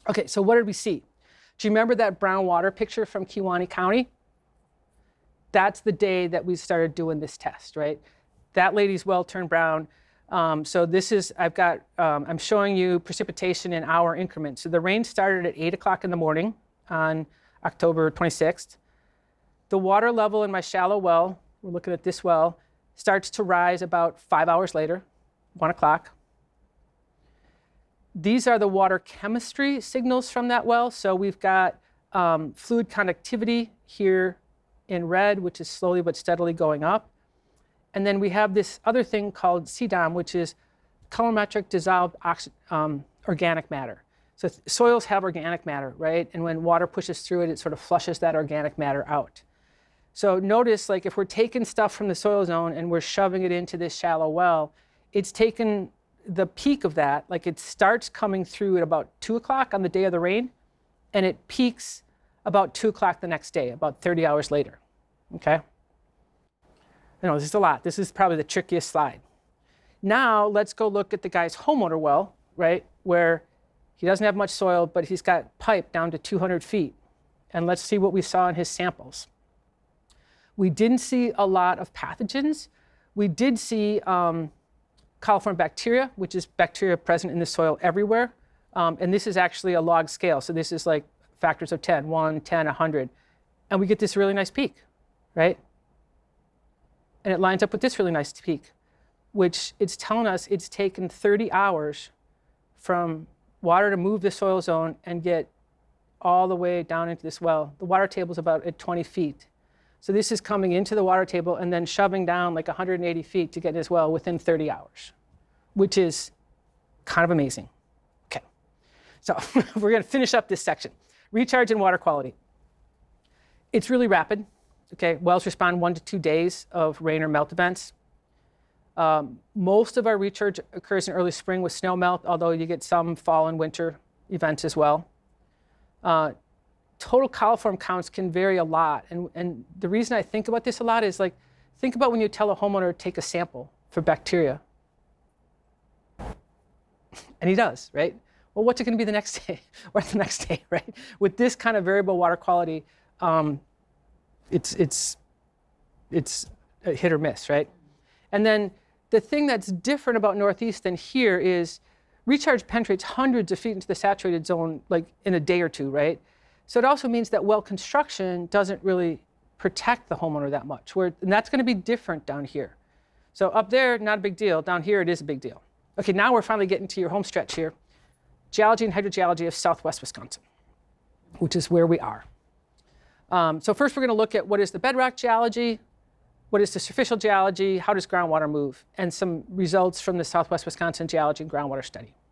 Okay, so what did we see? Do you remember that brown water picture from Kewaunee County? That's the day that we started doing this test, right? That lady's well turned brown. So this is, I'm showing you precipitation in hour increments. So the rain started at 8 o'clock in the morning on October 26th. The water level in my shallow well, we're looking at this well, starts to rise about 5 hours later, 1 o'clock. These are the water chemistry signals from that well. So we've got fluid conductivity here in red, which is slowly but steadily going up. And then we have this other thing called CDOM, which is colorimetric dissolved organic matter. So soils have organic matter, right? And when water pushes through it, it sort of flushes that organic matter out. So notice, like, if we're taking stuff from the soil zone and we're shoving it into this shallow well, it's taken the peak of that, like it starts coming through at about 2 o'clock on the day of the rain, and it peaks about 2 o'clock the next day, about 30 hours later, okay? I know this is a lot. This is probably the trickiest slide. Now let's go look at the guy's homeowner well, right, where he doesn't have much soil, but he's got pipe down to 200 feet. And let's see what we saw in his samples. We didn't see a lot of pathogens. We did see coliform bacteria, which is bacteria present in the soil everywhere. And this is actually a log scale. So this is like factors of 10, 1, 10, 100. And we get this really nice peak, right? And it lines up with this really nice peak, which it's telling us it's taken 30 hours from water to move the soil zone and get all the way down into this well. The water table is about at 20 feet. So this is coming into the water table and then shoving down like 180 feet to get in as well within 30 hours, which is kind of amazing. Okay, so we're going to finish up this section. Recharge and water quality. It's really rapid. Okay, wells respond 1 to 2 days of rain or melt events. Most of our recharge occurs in early spring with snow melt, although you get some fall and winter events as well. Total coliform counts can vary a lot. And the reason I think about this a lot is, like, think about when you tell a homeowner to take a sample for bacteria. And he does, right? Well, what's it going to be the next day or the next day, right? With this kind of variable water quality, it's a hit or miss, right? And then the thing that's different about Northeast than here is recharge penetrates hundreds of feet into the saturated zone, like in a day or two, right? So it also means that well construction doesn't really protect the homeowner that much, and that's going to be different down here. So up there, not a big deal. Down here, it is a big deal. Okay, now we're finally getting to your home stretch here. Geology and hydrogeology of Southwest Wisconsin, which is where we are. So first, we're going to look at what is the bedrock geology, what is the superficial geology, how does groundwater move, and some results from the Southwest Wisconsin Geology and Groundwater Study.